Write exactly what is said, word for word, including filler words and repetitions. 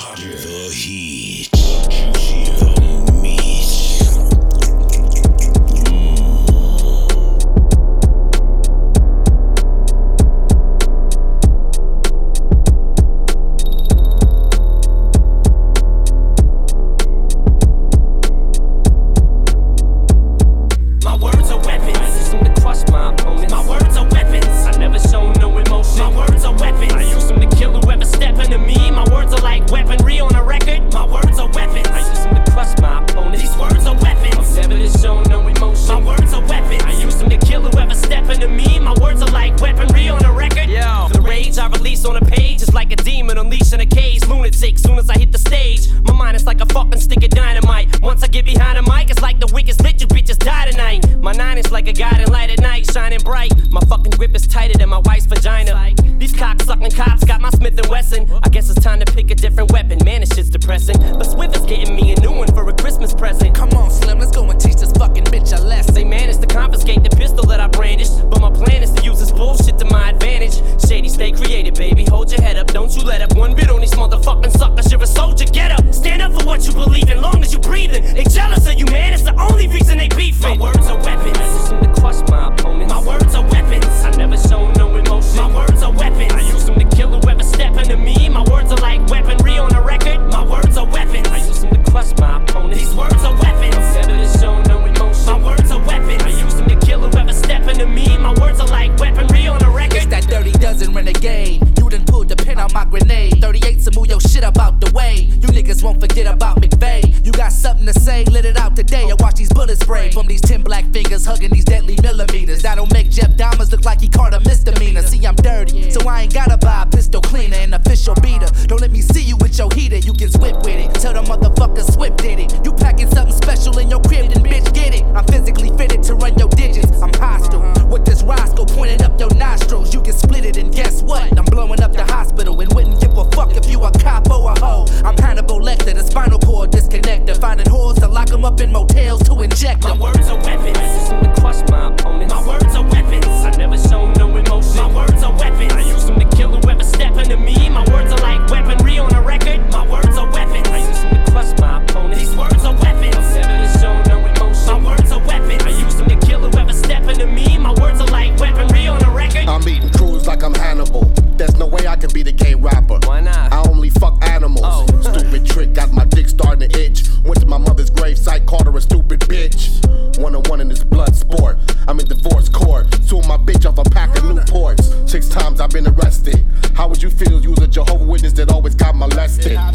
hotter the heat, juicy the meat. On a page, it's like a demon unleashed in a cage. Lunatic, soon as I hit the stage, my mind is like a fucking stick of dynamite. Once I get behind the mic, it's like the wickedest lit, you bitches die tonight. My nine is like a guiding light at night, shining bright. My fucking grip is tighter than my wife's vagina. These cock-sucking cops got my Smith and Wesson. I guess it's time to pick a different weapon. Man, this shit's depressing, but Swift is getting me a new one for a Christmas present. Come on, Slim, let's go and teach this fucking bitch a lesson. They managed to confiscate the pistol that I brandished, but my plan is to use this bullshit to my advantage. Shady, stay creative, baby. Hold your head up, don't you let up one bit on these motherfucking suckers. You're a soldier, get up. Stand up for what you believe in, long as you breathing. They jealous of you, man, it's the only reason they beefing. My words are weapons, I use them to crush my opponents. My words are weapons, I never show no emotion. My words are weapons, I use them to kill whoever step into me. My words are like weaponry on a record. My words are weapons, I use them to crush my opponents. These words are weapons, I never show no emotion. My words are weapons, I use them to kill whoever step into me. My words are like weaponry on a record. It's that dirty dozen renegade. You done pulled the pin on my grenade. thirty-eight to move your shit up out the way. You niggas won't forget about McVeigh. You got something to say, let it out today. I watch these bullets spray from these ten black fingers hugging these deadly millimeters. That'll make Jeff Dahmers look like he caught a misdemeanor. See, I'm dirty, so I ain't gotta buy a pistol cleaner and official beater. Don't let me see you with your heater, you can swip with it. Tell the motherfucker Swift did it. You packing something special in your crib, then bitch get it. I'm physically fitted to run your digits. I'm hostile with this Roscoe pointed up your nostrils. You can split it and guess what? I'm blowing up the hospital and wouldn't give a fuck if you a cop or a hoe. I'm Hannibal Lecter, the spinal cord disconnector. Finding whores to lock them up in motels to inject them. My words are weapons, I use them to crush my opponents. My words are weapons, I never show no emotion. My words are weapons, I use them to kill whoever step into me. My words are like weaponry on a record. My words are weapons, I use them to crush my opponents. These words are weapons, I never show no emotion. My words are weapons, I use them to kill whoever step into me. My words are like weaponry on a record. I'm eating crews like I'm Hannibal. There's no way I can be the gay rapper. Why not? I only fuck animals. Oh. Stupid trick, got my dick starting to itch. Went to my mother's gravesite, called her a stupid bitch. One on one in this blood sport. I'm in divorce court. Suing my bitch off a pack of Newports. Six times I've been arrested. How would you feel you was a Jehovah's Witness that always got molested?